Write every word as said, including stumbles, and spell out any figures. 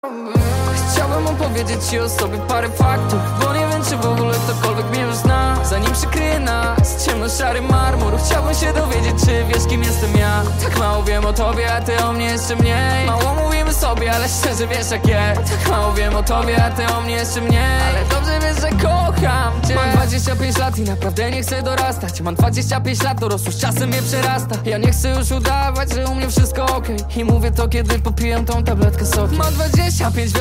Chciałbym opowiedzieć ci o sobie parę faktów, bo nie wiem, czy w ogóle ktokolwiek mnie już zna. Zanim przykryje nas ciemno-szary marmur, chciałbym się dowiedzieć, czy wiesz, kim jestem ja. Tak mało wiem o tobie, a ty o mnie jeszcze mniej. Mało mówimy sobie, ale szczerze wiesz jak jest. Tak mało wiem o tobie, a ty o mnie jeszcze mniej. Ale dobrze wiesz, że kocham cię. Mam dwadzieścia pięć lat i naprawdę nie chcę dorastać. Mam dwadzieścia pięć lat, dorosłość czasem mnie przerasta. Ja nie chcę już udawać, że u mnie wszystko okej. I mówię to, kiedy popijam tą tabletkę sokiem. Mam dwadzieścia pięć